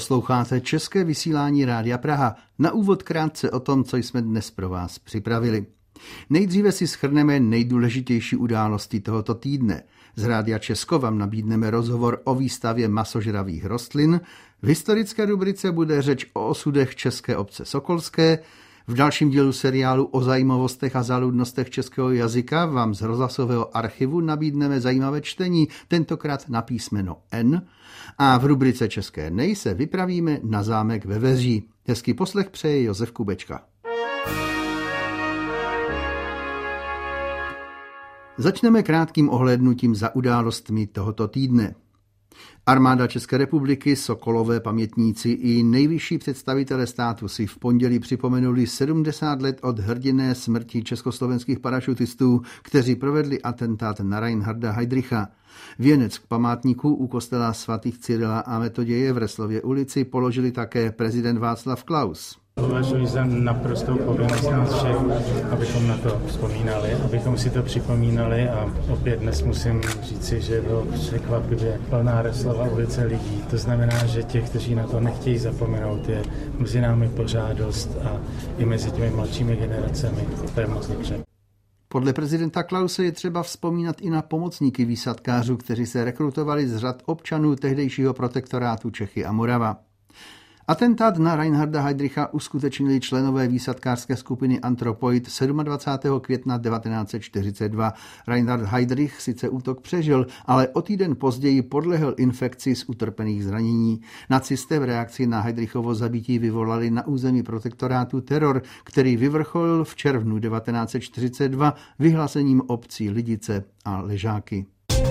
Posloucháte české vysílání Rádia Praha. Na úvod krátce o tom, co jsme dnes pro vás připravili. Nejdříve si shrneme nejdůležitější události tohoto týdne. Z Rádia Česko vám nabídneme rozhovor o výstavě masožravých rostlin. V historické rubrice bude řeč o osudech české obce Sokolské. V dalším dílu seriálu o zajímavostech a záludnostech českého jazyka vám z rozhlasového archivu nabídneme zajímavé čtení, tentokrát na písmeno N. A v rubrice České nej se vypravíme na zámek ve Veří. Hezký poslech přeje Josef Kubečka. Začneme krátkým ohlédnutím za událostmi tohoto týdne. Armáda České republiky, Sokolové pamětníci i nejvyšší představitelé státu si v pondělí připomenuli 70 let od hrdinné smrti československých parašutistů, kteří provedli atentát na Reinharda Heydricha. Věnec k památníku u kostela svatých Cyrila a Metoděje v Reslově ulici položili také prezident Václav Klaus. Považuji za naprostou povinnost nás všech, abychom na to vzpomínali, abychom si to připomínali a opět dnes musím říci, že bylo překvapivě plná Reslova ulice lidí. To znamená, že těch, kteří na to nechtějí zapomenout, je mezi námi pořád dost a i mezi těmi mladšími generacemi. To je moc dobře. Podle prezidenta Klause je třeba vzpomínat i na pomocníky výsadkářů, kteří se rekrutovali z řad občanů tehdejšího protektorátu Čechy a Morava. Atentát na Reinharda Heydricha uskutečnili členové výsadkářské skupiny Anthropoid 27. května 1942. Reinhard Heydrich sice útok přežil, ale o týden později podlehl infekci z utrpených zranění. Nacisté v reakci na Heydrichovo zabití vyvolali na území protektorátu teror, který vyvrcholil v červnu 1942 vyhlásením obcí Lidice a Ležáky.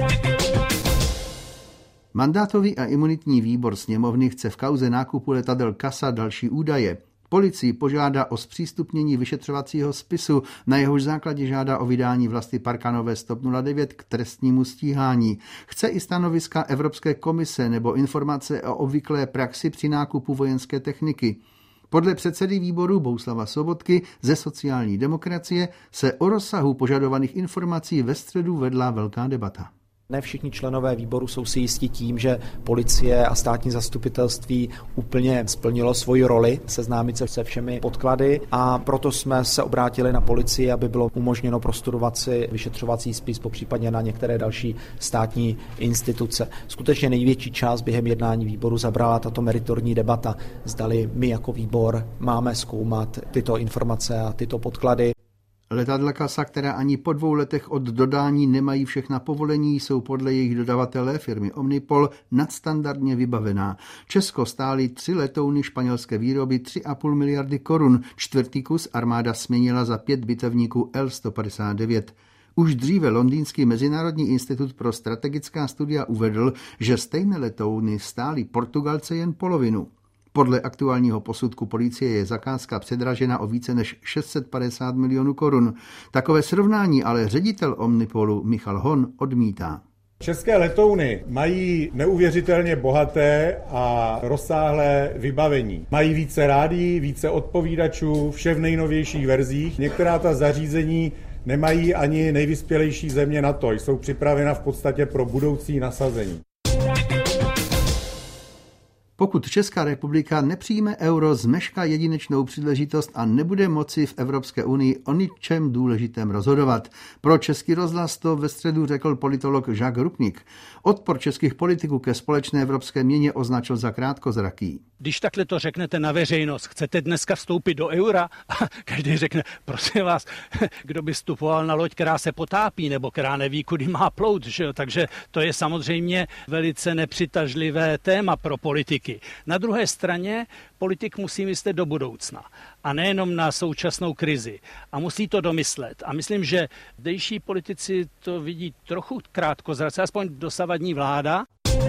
Mandátový a imunitní výbor sněmovny chce v kauze nákupu letadel CASA další údaje. Policii požádá o zpřístupnění vyšetřovacího spisu, na jehož základě žádá o vydání Vlasty Parkanové Stop 09 k trestnímu stíhání. Chce i stanoviska Evropské komise nebo informace o obvyklé praxi při nákupu vojenské techniky. Podle předsedy výboru Bohuslava Sobotky ze sociální demokracie se o rozsahu požadovaných informací ve středu vedla velká debata. Ne všichni členové výboru jsou si jistí tím, že policie a státní zastupitelství úplně splnilo svoji roli, seznámit se všemi podklady, a proto jsme se obrátili na policii, aby bylo umožněno prostudovat si vyšetřovací spis, popřípadně na některé další státní instituce. Skutečně největší část během jednání výboru zabrala tato meritorní debata, zdali my jako výbor máme zkoumat tyto informace a tyto podklady. Letadla CASA, která ani po 2 letech od dodání nemají všechna povolení, jsou podle jejich dodavatele firmy Omnipol nadstandardně vybavená. Česko stály 3 letouny španělské výroby 3,5 miliardy korun. 4. kus armáda směnila za 5 bitevníků L-159. Už dříve Londýnský mezinárodní institut pro strategická studia uvedl, že stejné letouny stály Portugalce jen polovinu. Podle aktuálního posudku policie je zakázka předražena o více než 650 milionů korun. Takové srovnání ale ředitel Omnipolu Michal Hon odmítá. České letouny mají neuvěřitelně bohaté a rozsáhlé vybavení. Mají více rádií, více odpovídačů, vše v nejnovějších verzích. Některá ta zařízení nemají ani nejvyspělejší země NATO, jsou připravena v podstatě pro budoucí nasazení. Pokud Česká republika nepřijme euro, zmešká jedinečnou příležitost a nebude moci v Evropské unii o ničem důležitém rozhodovat. Pro Český rozhlas to ve středu řekl politolog Jacques Rupnik. Odpor českých politiků ke společné evropské měně označil za krátkozraký. Když takhle to řeknete na veřejnost, chcete dneska vstoupit do eura? A každý řekne, prosím vás, kdo by vstupoval na loď, která se potápí, nebo která neví, kudy má plout, že jo? Takže to je samozřejmě velice nepřitažlivé téma pro politiky. Na druhé straně politik musí myslet do budoucna a nejenom na současnou krizi. A musí to domyslet. A myslím, že zdejší politici to vidí trochu krátkozrace, aspoň dosavadní vláda.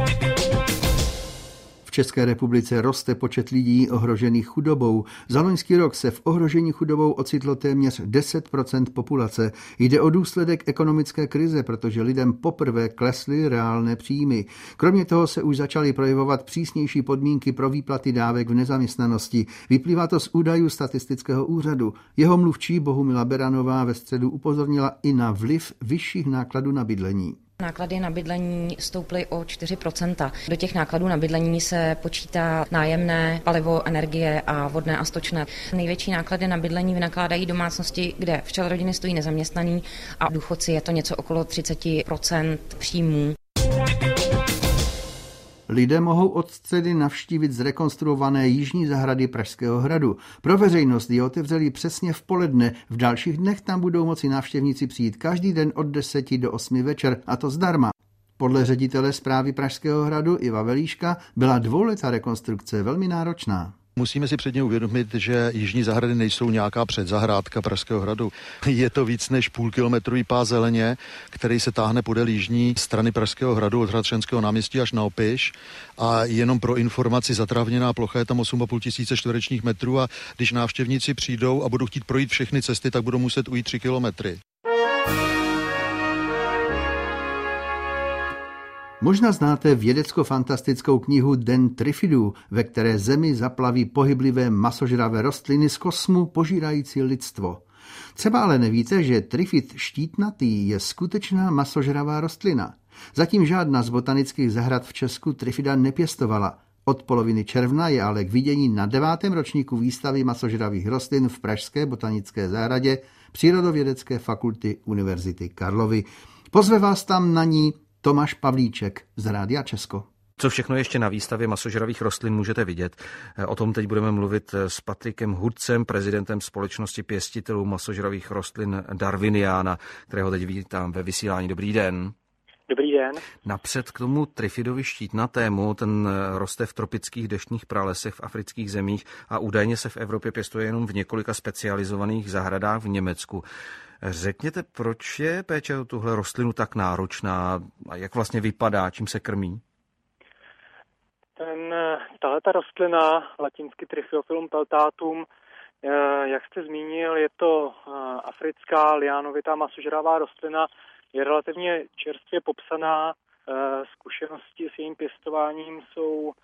V České republice roste počet lidí ohrožených chudobou. Za loňský rok se v ohrožení chudobou ocitlo téměř 10% populace. Jde o důsledek ekonomické krize, protože lidem poprvé klesly reálné příjmy. Kromě toho se už začaly projevovat přísnější podmínky pro výplaty dávek v nezaměstnanosti. Vyplývá to z údajů statistického úřadu. Jeho mluvčí Bohumila Beranová ve středu upozornila i na vliv vyšších nákladů na bydlení. Náklady na bydlení stouply o 4%. Do těch nákladů na bydlení se počítá nájemné, palivo, energie a vodné a stočné. Největší náklady na bydlení vynakládají domácnosti, kde v čele rodiny stojí nezaměstnaný a důchodci je to něco okolo 30% příjmů. Lidé mohou od středy navštívit zrekonstruované jižní zahrady Pražského hradu. Pro veřejnost je otevřeli přesně v poledne. V dalších dnech tam budou moci návštěvníci přijít každý den od 10 do 8 večer, a to zdarma. Podle ředitele správy Pražského hradu Iva Velíška byla dvouletá rekonstrukce velmi náročná. Musíme si předně uvědomit, že jižní zahrady nejsou nějaká předzahrádka Pražského hradu. Je to víc než půlkilometrový pás zeleně, který se táhne podél jižní strany Pražského hradu od Hradčanského náměstí až na Opiš. A jenom pro informaci, zatrávněná plocha je tam 8,5 tisíce čtverečních metrů a když návštěvníci přijdou a budou chtít projít všechny cesty, tak budou muset ujít 3 kilometry. Možná znáte vědecko-fantastickou knihu Den Trifidů, ve které Zemi zaplaví pohyblivé masožravé rostliny z kosmu požírající lidstvo. Třeba ale nevíte, že trifid štítnatý je skutečná masožravá rostlina. Zatím žádná z botanických zahrad v Česku trifida nepěstovala. Od poloviny června je ale k vidění na 9. ročníku výstavy masožravých rostlin v Pražské botanické zahradě Přírodovědecké fakulty Univerzity Karlovy. Pozve vás tam na ní Tomáš Pavlíček z Rádia Česko. Co všechno ještě na výstavě masožravých rostlin můžete vidět? O tom teď budeme mluvit s Patrikem Hudcem, prezidentem společnosti pěstitelů masožravých rostlin Darwiniana, kterého teď vítám ve vysílání. Dobrý den. Dobrý den. Napřed k tomu trifidovi štítnatému, ten roste v tropických deštných pralesech v afrických zemích a údajně se v Evropě pěstuje jenom v několika specializovaných zahradách v Německu. Řekněte, proč je péče o tuhle rostlinu tak náročná a jak vlastně vypadá, čím se krmí? Tahleta rostlina, latinsky Trifiophilum peltatum, jak jste zmínil, je to africká liánovitá masožravá rostlina, je relativně čerstvě popsaná, zkušenosti s jejím pěstováním jsou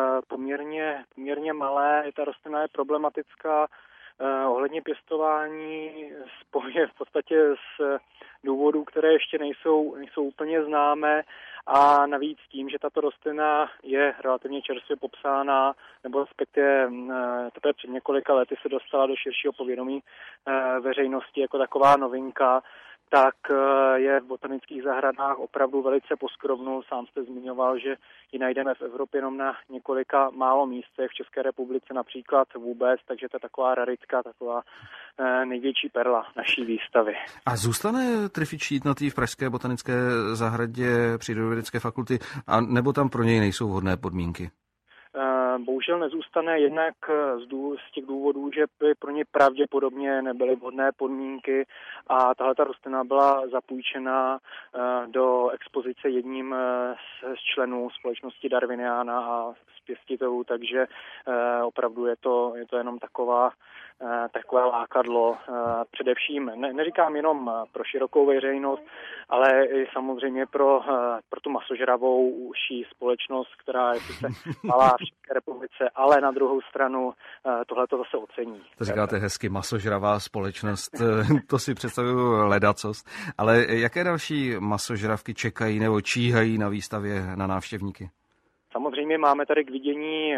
poměrně malé, ta rostlina je problematická, ohledně pěstování spojuje v podstatě z důvodů, které ještě nejsou úplně známé a navíc tím, že tato rostlina je relativně čerstvě popsána, nebo respektive teprve před několika lety se dostala do širšího povědomí veřejnosti jako taková novinka, tak je v botanických zahradách opravdu velice poskromnou. Sám jste zmiňoval, že ji najdeme v Evropě jenom na několika málo místech, v České republice například vůbec, takže to je taková raritka, taková největší perla naší výstavy. A zůstane trifid štítnatý v Pražské botanické zahradě Přírodovědecké fakulty, a nebo tam pro něj nejsou vhodné podmínky? Bohužel nezůstane jednak z těch důvodů, že by pro ně pravděpodobně nebyly vhodné podmínky a tahleta rostlina byla zapůjčena do expozice jedním z členů společnosti Darwiniana a z pěstitelů, takže opravdu je to jenom takové lákadlo, především, neříkám jenom pro širokou veřejnost, ale i samozřejmě pro tu masožravou uší společnost, která je sice malá v České republice, ale na druhou stranu tohle to zase ocení. To říkáte hezky, masožravá společnost, to si představuju ledacost, ale jaké další masožravky čekají nebo číhají na výstavě na návštěvníky? Samozřejmě máme tady k vidění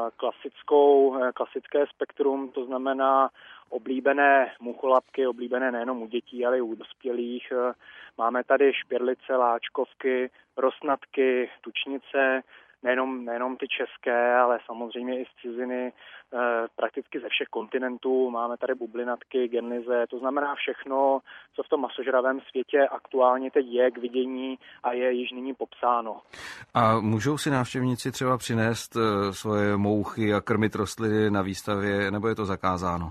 klasické spektrum, to znamená oblíbené mucholapky, oblíbené nejenom u dětí, ale i u dospělých. Máme tady špěrlice, láčkovky, rosnatky, tučnice, nejenom ty české, ale samozřejmě i z ciziny, prakticky ze všech kontinentů. Máme tady bublinatky, genlize, to znamená všechno, co v tom masožravém světě aktuálně teď je k vidění a je již nyní popsáno. A můžou si návštěvníci třeba přinést svoje mouchy a krmit rostliny na výstavě, nebo je to zakázáno?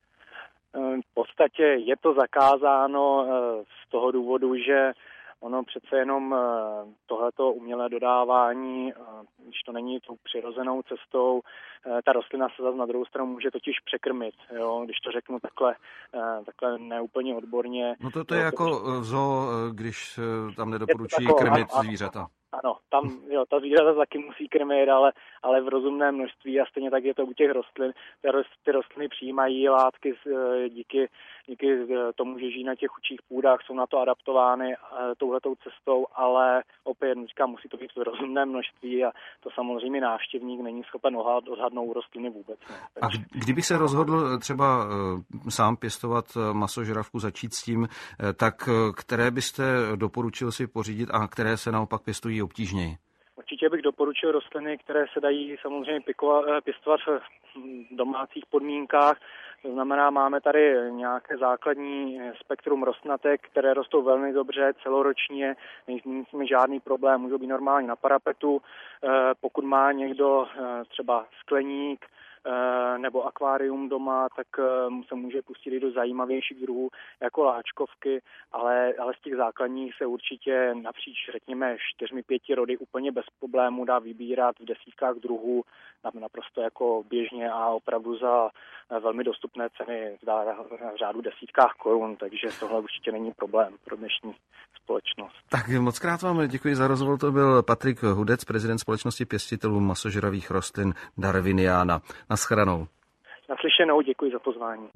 V podstatě je to zakázáno z toho důvodu, že ono přece jenom tohleto umělé dodávání, když to není tou přirozenou cestou, ta rostlina se zase na druhou stranu může totiž překrmit, jo? Když to řeknu takhle neúplně odborně. No to je jako v zoo, když tam nedoporučují krmit zvířata. Ano, tam ta zvířata taky musí krmit, ale v rozumné množství a stejně tak je to u těch rostlin. Ty rostliny přijímají látky díky díky tomu, že žijí na těch chudších půdách, jsou na to adaptovány touhletou cestou, ale opět říkám, musí to být v rozumné množství a to samozřejmě návštěvník není schopen odhadnout rostliny vůbec. A kdybych se rozhodl třeba sám pěstovat masožravku, začít s tím, tak které byste doporučil si pořídit a které se naopak pěstují obtížněji? Určitě bych doporučil rostliny, které se dají samozřejmě pěstovat v domácích podmínkách. To znamená, máme tady nějaké základní spektrum rostnatek, které rostou velmi dobře celoročně, nejsme žádný problém, můžou být normálně na parapetu. Pokud má někdo třeba skleník nebo akvárium doma, tak se může pustit i do zajímavějších druhů jako láčkovky, ale z těch základních se určitě napříč, řekněme, 4-5 rody úplně bez problému dá vybírat v desítkách druhů, naprosto jako běžně a opravdu za velmi dostupné ceny v řádu desítkách korun, takže tohle určitě není problém pro dnešní společnost. Tak moc krát vám děkuji za rozhovor, to byl Patrik Hudec, prezident společnosti pěstitelů masožravých rostlin Darwiniana. Naschledanou. Naslyšenou, děkuji za pozvání.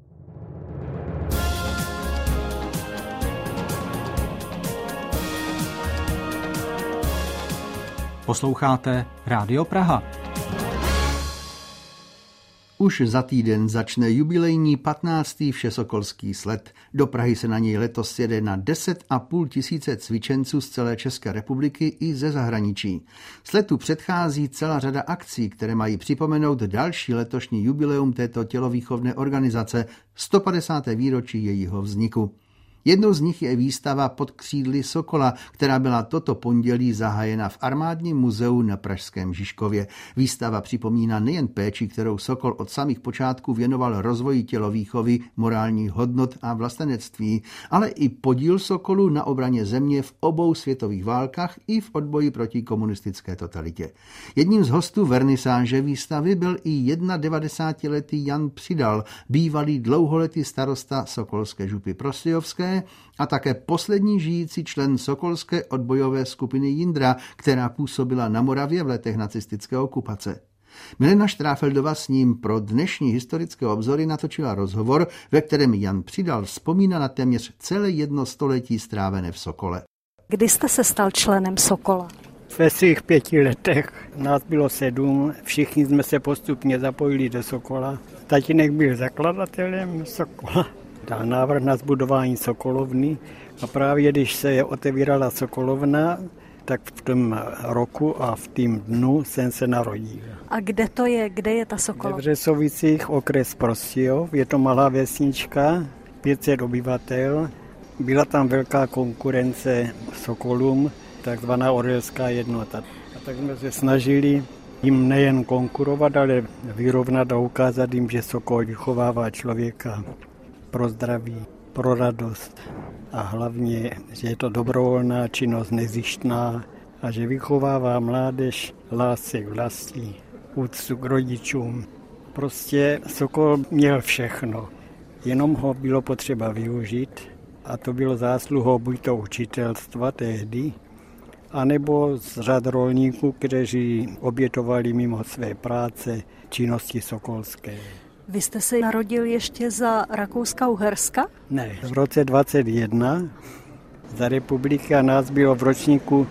Posloucháte Rádio Praha. Už za týden začne jubilejní 15. všesokolský slet. Do Prahy se na něj letos jede na 10,5 tisíce cvičenců z celé České republiky i ze zahraničí. Sletu předchází celá řada akcí, které mají připomenout další letošní jubileum této tělovýchovné organizace, 150. výročí jejího vzniku. Jednou z nich je výstava Pod křídly Sokola, která byla toto pondělí zahájena v Armádním muzeu na pražském Žižkově. Výstava připomíná nejen péči, kterou Sokol od samých počátků věnoval rozvoji tělovýchovy, morálních hodnot a vlastenectví, ale i podíl Sokolu na obraně země v obou světových válkách i v odboji proti komunistické totalitě. Jedním z hostů vernisáže výstavy byl i 91letý Jan Přidal, bývalý dlouholetý starosta sokolské župy Prostějovské a také poslední žijící člen sokolské odbojové skupiny Jindra, která působila na Moravě v letech nacistické okupace. Milena Štráfeldová s ním pro dnešní historické obzory natočila rozhovor, ve kterém Jan Přidal vzpomíná na téměř celé 1 století strávené v Sokole. Kdy jste se stal členem Sokola? Ve svých 5 letech nás bylo 7, všichni jsme se postupně zapojili do Sokola. Tatínek byl zakladatelem Sokola. Dal návrh na zbudování Sokolovny a právě když se otevírala Sokolovna, tak v tom roku a v tým dnu jsem se narodil. A kde to je? Kde je ta Sokolovna? V Břesovicích, okres Prostějov, je to malá vesnička, 500 obyvatel. Byla tam velká konkurence Sokolům, takzvaná orelská jednota. A tak jsme se snažili jim nejen konkurovat, ale vyrovnat a ukázat jim, že Sokol vychovává člověka pro zdraví, pro radost a hlavně, že je to dobrovolná činnost, nezištná a že vychovává mládež lásce k vlasti, úctu k rodičům. Prostě Sokol měl všechno, jenom ho bylo potřeba využít a to bylo zásluhou buď to učitelstva tehdy, anebo z řad rolníků, kteří obětovali mimo své práce činnosti sokolské. Vy jste se narodil ještě za Rakouska-Uherska? Ne, v roce 21. Za republiky a nás bylo v ročníku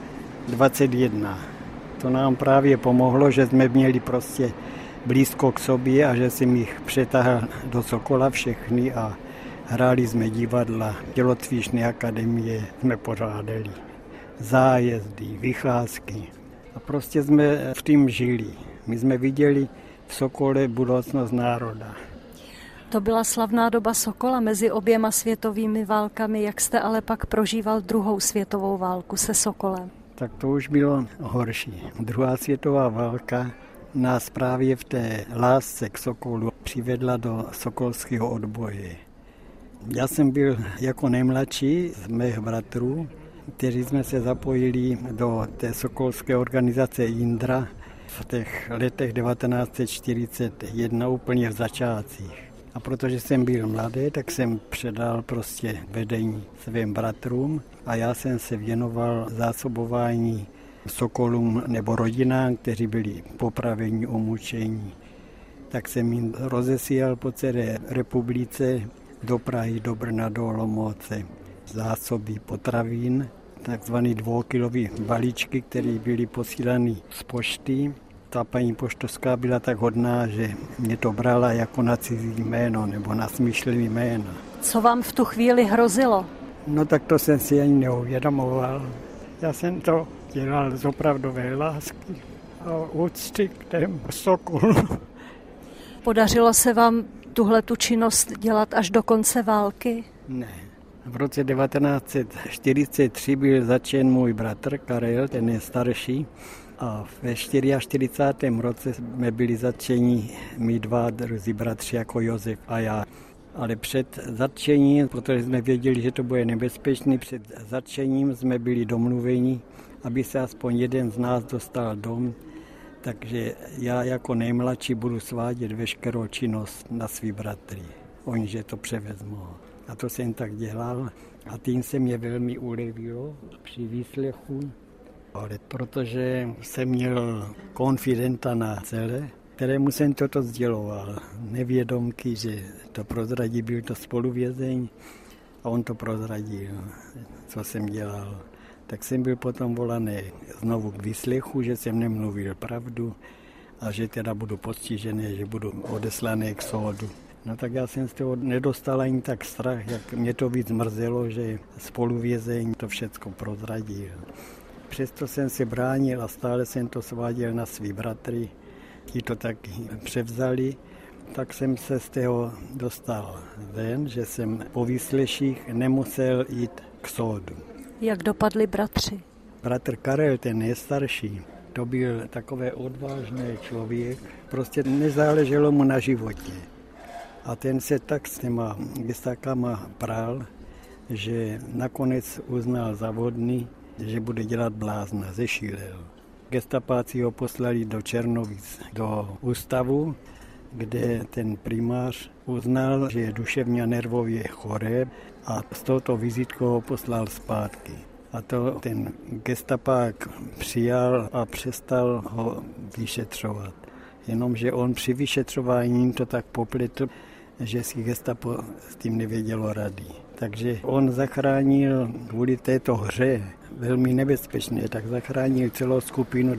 21. To nám právě pomohlo, že jsme měli prostě blízko k sobě a že jsem jich přetáhl do Sokola všechny a hráli jsme divadla, tělocvičné akademie jsme pořádali, zájezdy, vycházky a prostě jsme v tím žili. My jsme viděli v Sokole budoucnost národa. To byla slavná doba Sokola mezi oběma světovými válkami. Jak jste ale pak prožíval 2. světovou válku se Sokolem? Tak to už bylo horší. 2. světová válka nás právě v té lásce k Sokolu přivedla do sokolského odboje. Já jsem byl jako nejmladší z mých bratrů, kteří jsme se zapojili do té sokolské organizace Jindra v těch letech 1941 úplně v začátcích. A protože jsem byl mladý, tak jsem předal prostě vedení svým bratrům a já jsem se věnoval zásobování sokolům nebo rodinám, kteří byli popraveni, umučeni. Tak jsem jim rozesílal po celé republice do Prahy, do Brna, do Olomouce zásoby potravin, takzvaný 2kilový balíčky, které byly posílány z pošty. Ta paní poštovská byla tak hodná, že mě to brala jako na cizí jméno nebo na smyšlený jméno. Co vám v tu chvíli hrozilo? No tak to jsem si ani neuvědomoval. Já jsem to dělal z opravdové lásky a úcty k těm sokolům. Podařilo se vám tuhletu činnost dělat až do konce války? Ne. V roce 1943 byl zatčen můj bratr Karel, ten je starší. A ve 44. roce jsme byli zatčeni my dva druzí bratři jako Josef a já. Ale před zatčením, protože jsme věděli, že to bude nebezpečný, před zatčením jsme byli domluveni, aby se aspoň jeden z nás dostal dom. Takže já jako nejmladší budu svádět veškerou činnost na svý bratry. Oni, že to převezmou. A to jsem tak dělal. A tím se mě velmi ulevilo při výslechu. Ale protože jsem měl konfidenta na cele, kterému jsem toto sděloval. Nevědomky, že to prozradí, byl to spoluvězeň a on to prozradil, co jsem dělal. Tak jsem byl potom volaný znovu k výslechu, že jsem nemluvil pravdu a že teda budu postižený, že budu odeslaný k soudu. No tak já jsem z toho nedostal ani tak strach, jak mě to víc mrzelo, že spoluvězeň to všecko prozradil. Přesto jsem se bránil a stále jsem to sváděl na svý bratry. Ti to taky převzali, tak jsem se z toho dostal ven, že jsem po výsleších nemusel jít k soudu. Jak dopadli bratři? Bratr Karel, ten nejstarší, to byl takový odvážný člověk, prostě nezáleželo mu na životě. A ten se tak s těma gestákama prál, že nakonec uznal za vhodný, že bude dělat blázna, zešílel. Gestapáci ho poslali do Černovic, do ústavu, kde ten primář uznal, že je duševně a nervově choré a s touto vizitkou ho poslal zpátky. A to ten gestapák přijal a přestal ho vyšetřovat. Jenomže on při vyšetřování to tak popletl, že si gestapo s tím nevědělo rady. Takže on zachránil kvůli této hře, velmi nebezpečné, tak zachránil celou skupinu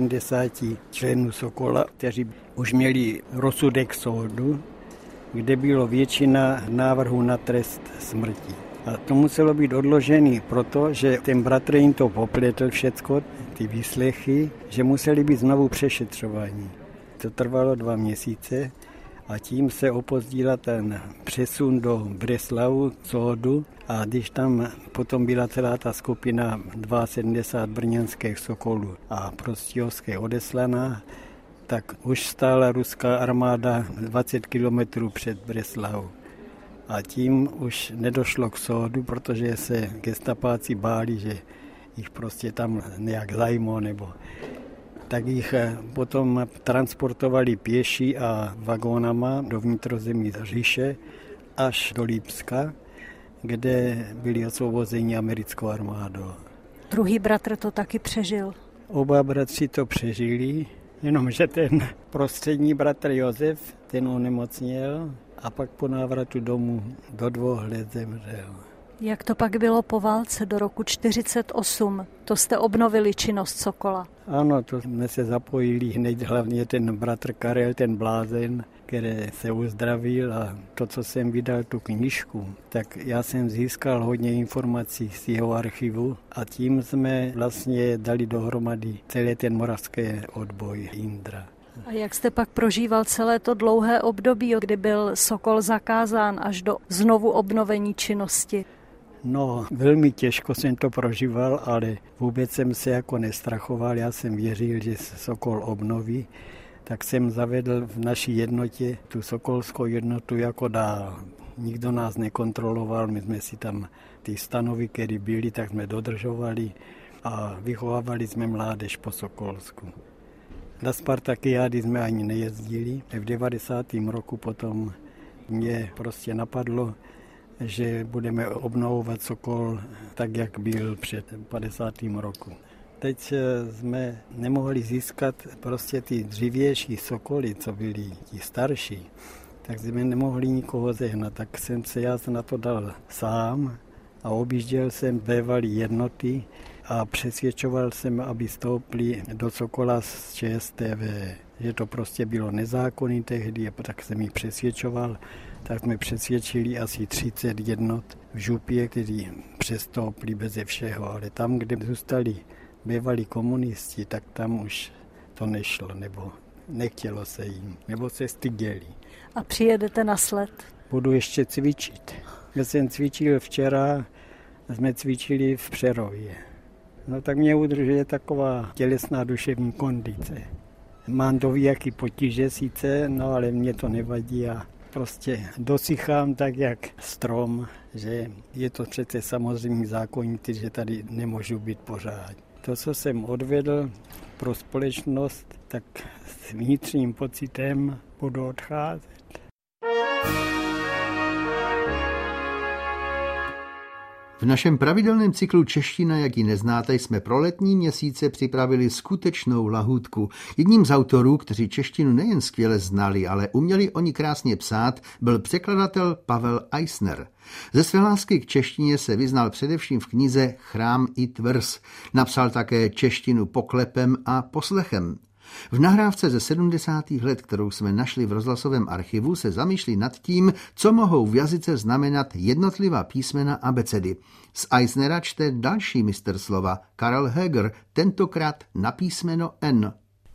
72 členů Sokola, kteří už měli rozsudek soudu, kde bylo většina návrhů na trest smrti. A to muselo být odložené, protože ten bratr jim to popletl všecko, ty výslechy, že museli být znovu přešetřováni. To trvalo 2 měsíce a tím se opozdila ten přesun do Breslavu soudu a když tam potom byla celá ta skupina 72 brněnských Sokolů a Prostějovské odeslaná, tak už stála ruská armáda 20 kilometrů před Breslavou. A tím už nedošlo k soudu, protože se gestapáci báli, že jich prostě tam nějak zajmou, nebo tak jich potom transportovali pěší a vagónama do vnitrozemí říše až do Lipska, kde byli osvobozeni americkou armádou. Druhý bratr to taky přežil. Oba bratři to přežili, jenomže ten prostřední bratr Josef, ten onemocněl a pak po návratu domů do 2 let zemřel. Jak to pak bylo po válce do roku 1948? To jste obnovili činnost Sokola. Ano, to jsme se zapojili hned, hlavně ten bratr Karel, ten blázen, který se uzdravil a to, co jsem vydal, tu knížku, tak já jsem získal hodně informací z jeho archivu a tím jsme vlastně dali dohromady celý ten moravský odboj Indra. A jak jste pak prožíval celé to dlouhé období, kdy byl Sokol zakázán až do znovu obnovení činnosti? No, velmi těžko jsem to prožíval, ale vůbec jsem se jako nestrachoval. Já jsem věřil, že se Sokol obnoví, tak jsem zavedl v naší jednotě tu sokolskou jednotu jako dál. Nikdo nás nekontroloval, my jsme si tam ty stanovy, které byly, tak jsme dodržovali a vychovávali jsme mládež po Sokolsku. Na Spartakiády jsme ani nejezdili. V 90. roku potom mě prostě napadlo, že budeme obnovovat Sokol tak, jak byl před 50. roku. Teď jsme nemohli získat prostě ty dřívější Sokoly, co byli ti starší, tak jsme nemohli nikoho sehnat, tak jsem se já na to dal sám a objížděl jsem bývalý jednoty a přesvědčoval jsem, aby stoupli do Sokola z ČSTV. Že to prostě bylo nezákonné tehdy, a tak jsem ji přesvědčoval, tak jsme přesvědčili asi 30 jednot v Župě, kteří přestoupili beze všeho, ale tam, kde zůstali bývalí komunisti, tak tam už to nešlo, nebo nechtělo se jim, nebo se styděli. A přijedete na sled? Budu ještě cvičit. Já jsem cvičil včera, jsme cvičili v Přerově. No tak mě udržuje taková tělesná duševní kondice. Mám to jaký potíže sice, no ale mě to nevadí a prostě dosychám tak jak strom, že je to přece samozřejmě zákonitý, že tady nemůžu být pořád. To, co jsem odvedl pro společnost, tak s vnitřním pocitem budu odcházet. V našem pravidelném cyklu Čeština, jak ji neznáte, jsme pro letní měsíce připravili skutečnou lahůdku. Jedním z autorů, kteří češtinu nejen skvěle znali, ale uměli o ní krásně psát, byl překladatel Pavel Eisner. Ze své lásky k češtině se vyznal především v knize Chrám i tvrz. Napsal také češtinu poklepem a poslechem. V nahrávce ze 70. let, kterou jsme našli v rozhlasovém archivu, se zamýšlí nad tím, co mohou v jazyce znamenat jednotlivá písmena abecedy. Z Eisnera čte další mistr slova, Karel Heger, tentokrát na písmeno N.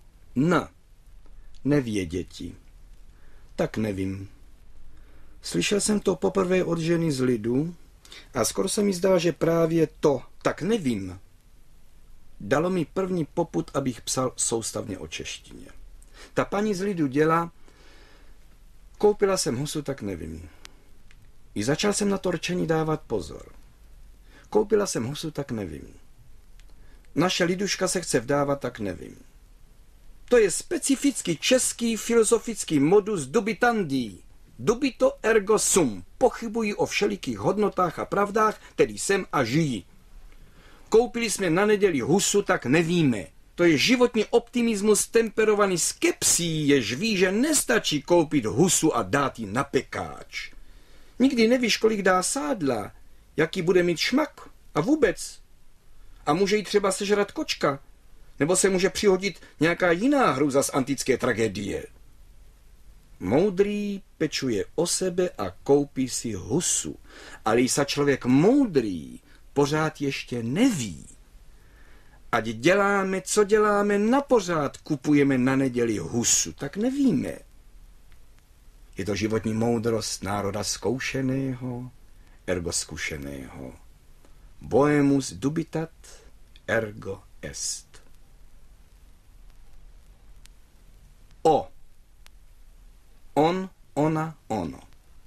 Nevěděti. Tak nevím. Slyšel jsem to poprvé od ženy z lidu a skoro se mi zdá, že právě to, tak nevím, dalo mi první popud, abych psal soustavně o češtině. Ta paní z lidu děla, koupila jsem husu, tak nevím. I začal jsem na to rčení dávat pozor. Koupila jsem husu, tak nevím. Naše liduška se chce vdávat, tak nevím. To je specifický český filozofický modus dubitandi. Dubito ergo sum. Pochybuji o všelikých hodnotách a pravdách, tedy jsem a žijí. Koupili jsme na neděli husu, tak nevíme. To je životní optimismus temperovaný skepsí, jež ví, že nestačí koupit husu a dát ji na pekáč. Nikdy nevíš, kolik dá sádla, jaký bude mít šmak a vůbec. A může jí třeba sežrat kočka, nebo se může přihodit nějaká jiná hrůza z antické tragédie. Moudrý pečuje o sebe a koupí si husu, ale i člověk moudrý pořád ještě neví. Ať děláme, co děláme, napořád kupujeme na neděli husu, tak nevíme. Je to životní moudrost národa zkoušeného, ergo zkušeného. Boemus dubitat, ergo est. O. On, ona, ono.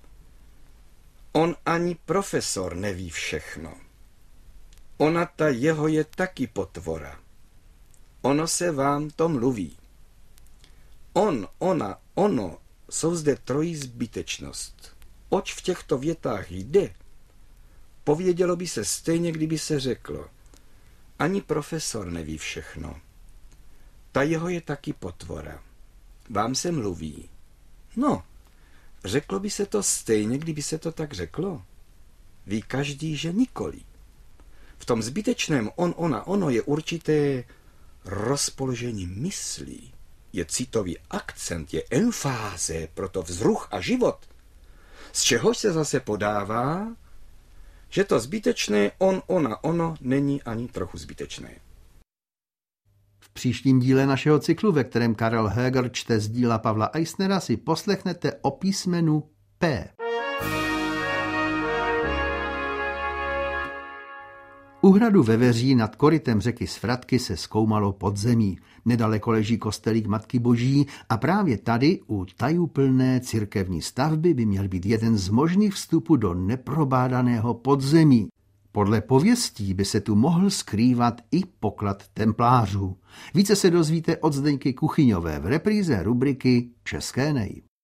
On ani profesor neví všechno. Ona ta jeho je taky potvora. Ono se vám to mluví. On, ona, ono jsou zde trojí zbytečnost. Oč v těchto větách jde? Povědělo by se stejně, kdyby se řeklo. Ani profesor neví všechno. Ta jeho je taky potvora. Vám se mluví. No, řeklo by se to stejně, kdyby se to tak řeklo. Ví každý, že nikoli. V tom zbytečném on, ona, ono je určité rozpoložení myslí, je citový akcent, je emfáze, proto vzruch a život, z čehož se zase podává, že to zbytečné on, ona, ono není ani trochu zbytečné. V příštím díle našeho cyklu, ve kterém Karel Heger čte z díla Pavla Eisnera, si poslechnete o písmenu P. U hradu Veveří nad korytem řeky Svratky se zkoumalo podzemí. Nedaleko leží kostelík Matky Boží a právě tady u tajuplné církevní stavby by měl být jeden z možných vstupů do neprobádaného podzemí. Podle pověstí by se tu mohl skrývat i poklad templářů. Více se dozvíte od Zdeňky Kuchyňové v repríze rubriky České nej.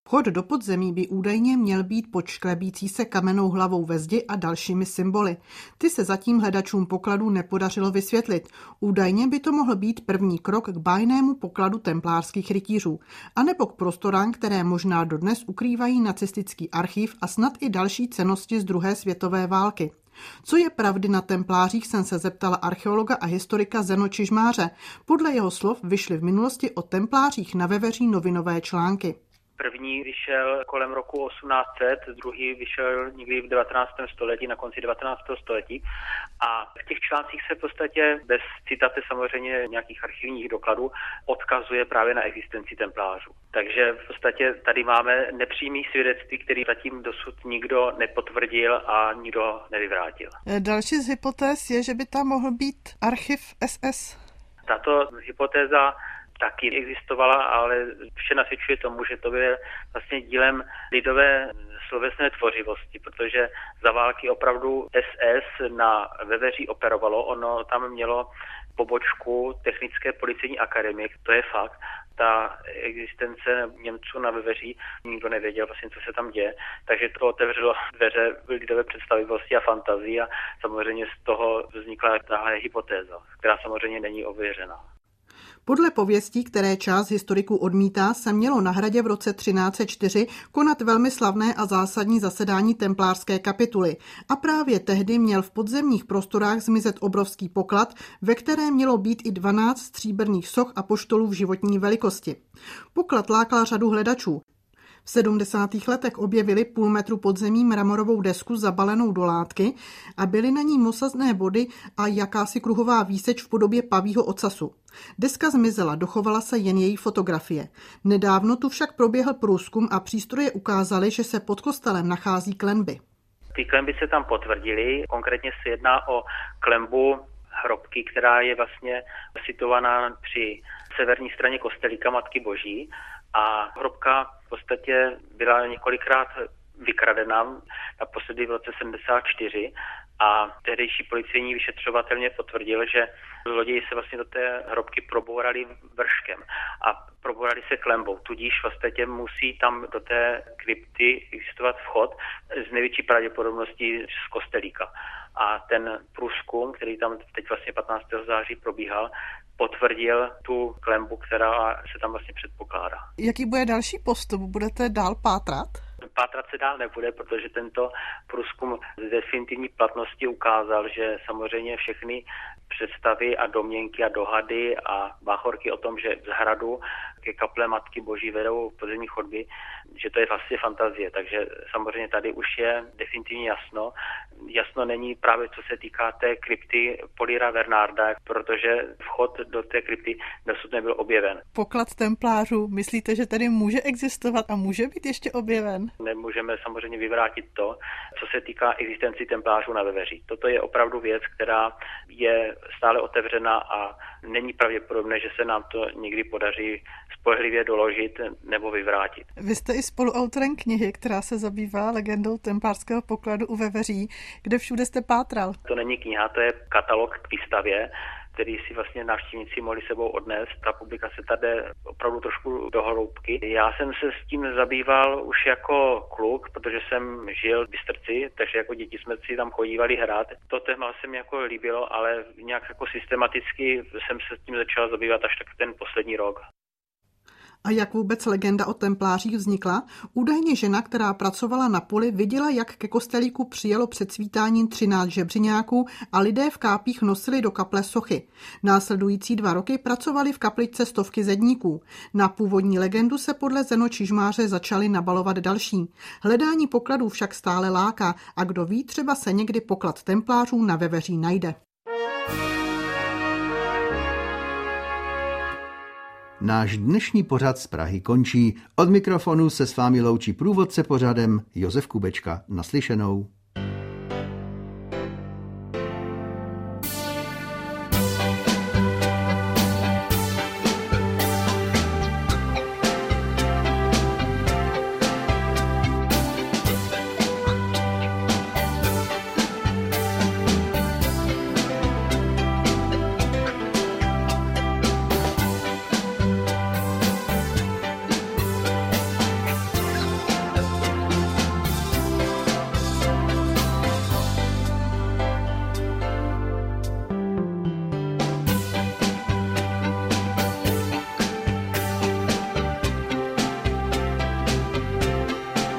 Vchod do podzemí by údajně měl být pod šklebící se kamennou hlavou ve zdi a dalšími symboly. Ty se zatím hledačům pokladů nepodařilo vysvětlit. Údajně by to mohl být první krok k bájnému pokladu templářských rytířů, anebo k prostorám, které možná dodnes ukrývají nacistický archiv a snad i další cennosti z druhé světové války. Co je pravdy na templářích, jsem se zeptala archeologa a historika Zeno Čižmáře. Podle jeho slov vyšly v minulosti o templářích na Veveří novinové články. První vyšel kolem roku 1800, druhý vyšel někdy v 19. století, na konci 19. století. A v těch článcích se v podstatě bez citace samozřejmě nějakých archivních dokladů odkazuje právě na existenci templářů. Takže v podstatě tady máme nepřímý svědectví, který zatím dosud nikdo nepotvrdil a nikdo nevyvrátil. Další z hypotéz je, že by tam mohl být archiv SS. Tato hypotéza taky existovala, ale vše nasvědčuje tomu, že to bylo vlastně dílem lidové slovesné tvořivosti, protože za války opravdu SS na Veveří operovalo. Ono tam mělo pobočku Technické policejní akademie, to je fakt. Ta existence Němců na Veveří, nikdo nevěděl vlastně, co se tam děje, takže to otevřelo dveře lidové představivosti a fantazii a samozřejmě z toho vznikla tahle hypotéza, která samozřejmě není ověřená. Podle pověstí, které část historiků odmítá, se mělo na hradě v roce 1304 konat velmi slavné a zásadní zasedání templářské kapituly. A právě tehdy měl v podzemních prostorách zmizet obrovský poklad, ve kterém mělo být i 12 stříbrných soch apoštolů v životní velikosti. Poklad lákal řadu hledačů. V 70. letech objevili půl metru podzemí mramorovou desku zabalenou do látky a byly na ní mosazné body a jakási kruhová výseč v podobě pavího ocasu. Deska zmizela, dochovala se jen její fotografie. Nedávno tu však proběhl průzkum a přístroje ukázaly, že se pod kostelem nachází klenby. Ty klenby se tam potvrdily, konkrétně se jedná o klenbu hrobky, která je vlastně situovaná při severní straně kostelíka Matky Boží. A hrobka v podstatě byla několikrát vykradena, naposledy v roce 74 a tehdejší policejní vyšetřovatel mě potvrdil, že zloději se vlastně do té hrobky probourali vrškem a probourali se klembou, tudíž vlastně musí tam do té krypty existovat vchod z největší pravděpodobností z kostelíka. A ten průzkum, který tam teď vlastně 15. září probíhal, potvrdil tu klembu, která se tam vlastně předpokládá. Jaký bude další postup? Budete dál pátrat? Pátrat se dál nebude, protože tento průzkum z definitivní platnosti ukázal, že samozřejmě všechny představy a domněnky a dohady a báchorky o tom, že z hradu ke kaple Matky Boží vedou podzemní chodby, že to je vlastně fantazie. Takže samozřejmě tady už je definitivně jasno. Jasno není právě co se týká té krypty Polira Bernarda, protože vchod do té krypty dosud nebyl objeven. Poklad templářů, myslíte, že tady může existovat a může být ještě objeven? Nemůžeme samozřejmě vyvrátit to, co se týká existenci templářů na Veveří. Toto je opravdu věc, která je stále otevřena a není pravděpodobné, že se nám to někdy podaří spolehlivě doložit nebo vyvrátit. Vy jste i spoluautorem knihy, která se zabývá legendou templářského pokladu u Veveří. Kde všude jste pátral? To není kniha, to je katalog k výstavě, který si vlastně návštěvníci mohli sebou odnést. Ta publikace tady opravdu trošku do hloubky. Já jsem se s tím zabýval už jako kluk, protože jsem žil v Bystrci, takže jako děti jsme si tam chodívali hrát. To téma se mi jako líbilo, ale nějak jako systematicky jsem se s tím začal zabývat až tak ten poslední rok. A jak vůbec legenda o templářích vznikla? Údajně žena, která pracovala na poli, viděla, jak ke kostelíku přijelo před svítáním 13 žebřiňáků a lidé v kápích nosili do kaple sochy. Následující 2 roky pracovali v kapličce stovky zedníků. Na původní legendu se podle Zeno Čižmáře začaly nabalovat další. Hledání pokladů však stále láká a kdo ví, třeba se někdy poklad templářů na Veveří najde. Náš dnešní pořad z Prahy končí. Od mikrofonu se s vámi loučí průvodce pořadem Josef Kubečka. Naslyšenou.